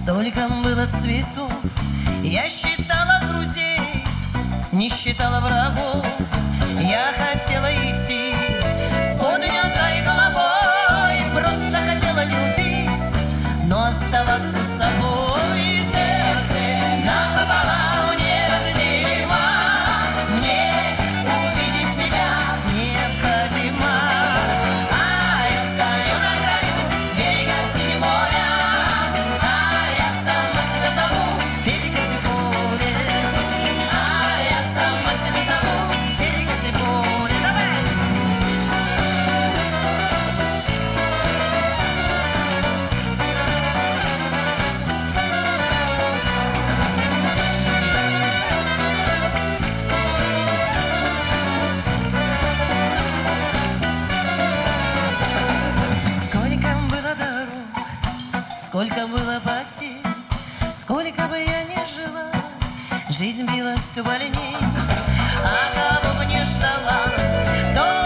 Столько было цветов, я считала друзей, не считала врагов. Я хотела идти с поднятой головой, просто хотела любить, но оставаться собой. Сердце напополам неразделимо, мне увидеть тебя необходимо. А я стою на краю берега синего моря, а я сама себя зову Перекати поле, а я сама себя зову Перекати поле. Давай! Сколько было дорог, сколько было потерь, сколько бы я ни жила, жизнь била все больней. А кого бы не ждала, то